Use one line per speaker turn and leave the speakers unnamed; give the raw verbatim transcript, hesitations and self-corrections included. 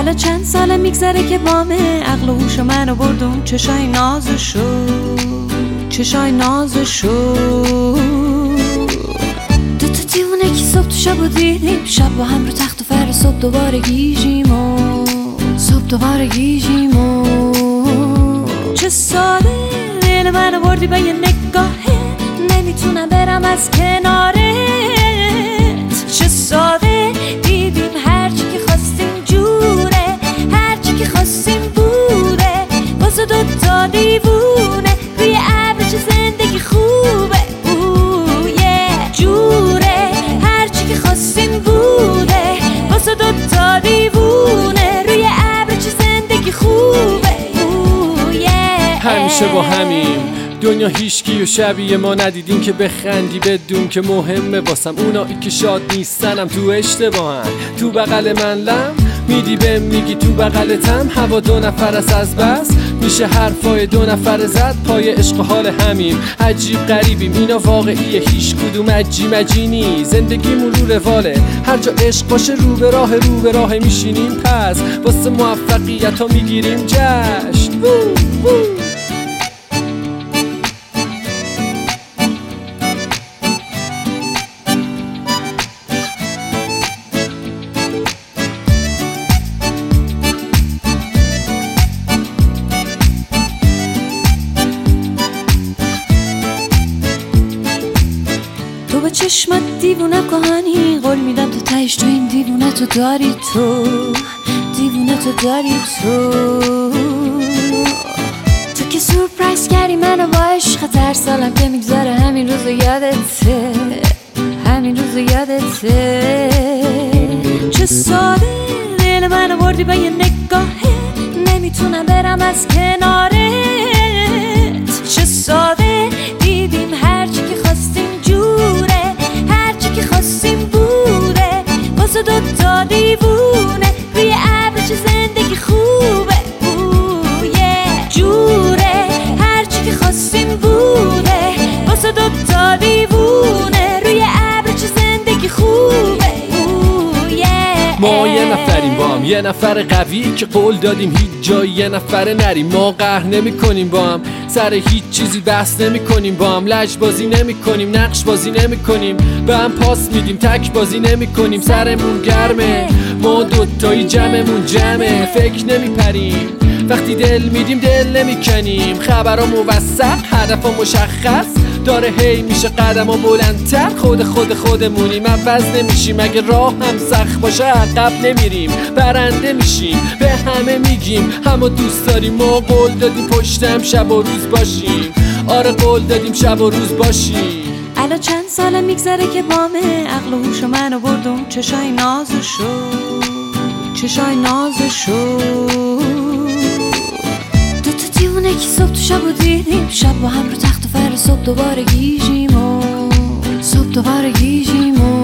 الان چند ساله میگذره که بامه عقل و هوش منو بردون چشای نازشو چشای نازشو دو تا دیوونه که صبح تو شب و دیدیم شب با هم رو تخت و فر صبح دوباره گیجیم و صبح دوباره گیجیم و چه ساده دل منو بردی با یه نگاهه نمیتونم برم از کنارت چه ساده دیدیم هرچی که خواستیم جوره هرچی که خواستیم بوده واسه دوتا دیوونه روی ابر چه زندگی خوبه اوه yeah. جوره هرچی که خواستیم بوده واسه دوتا دیوونه روی ابر چه زندگی خوبه اوه yeah.
همیشه با همیم دنیا هیچکی و شبیه ما ندیدین که بخندی بدون که مهمه واسم اونایی که شاد نیستنم تو اشتباهن تو بغل من لم میدی بهم میگی تو بغلتم هوا دو نفر است از بس میشه حرفای دو نفر زد پای عشق و حال همیم عجیب غریبیم اینا واقعیه هیچ کدوم عجی مجینی زندگیمون رو رواله هر جا عشق باشه رو به راه رو به راه میشینیم پس واسه موفقیت ها میگیریم جشن وو وو.
تو به چشمت دیوونه کهانی قول میدم تو تهش تو این دیوونه تو داری تو دیوونه تو داری تو تو که سورپرایز کردی منو با عشق هر سالم که میگذره همین روزو یادته همین روزو یادته چه ساده دل منو بردی با یه نگاهه نمیتونم برم از کنارت چه ساده دیدیم هرچی که خواستیم جوره هرچی که خواستیم بوده واسه دوتا دیوونه روی ابر چه زندگی خوبه اوه yeah. جوره هرچی که خواستیم بوده واسه دوتا دیوونه روی ابر چه زندگی خوبه اوه yeah.
ما یه نفریم با هم یه نفر قوی که قول دادیم هیچ جایی یه نفر نریم ما قهر نمی کنیم با هم سر هیچ چیزی بحث نمی کنیم با هم لج بازی نمی کنیم نقش بازی نمی کنیم به هم پاس میدیم تک بازی نمی کنیم سرمون گرمه ما دوتایی جمعمون جمعه فکر نمی پریم وقتی دل میدیم دل نمی کنیم خبرها موثق هدفها مشخص داره هی میشه قدم ها بلندتر خود خود خودمونیم عوض نمیشیم اگه راه هم سخت باشه عقب نمیریم برنده میشیم به همه میگیم همه دوست داریم ما قول دادیم پشتم شب و روز باشیم آره قول دادیم شب و روز باشیم
الان چند ساله میگذره که بامه عقل و هوش منو بردون چشای نازشو چشای نازشو دو تا دیوونه که صبح تو شب و دیدیم شب با هم رو تخت و فر صبح دوباره گیجیم و صبح دوباره گیجیم و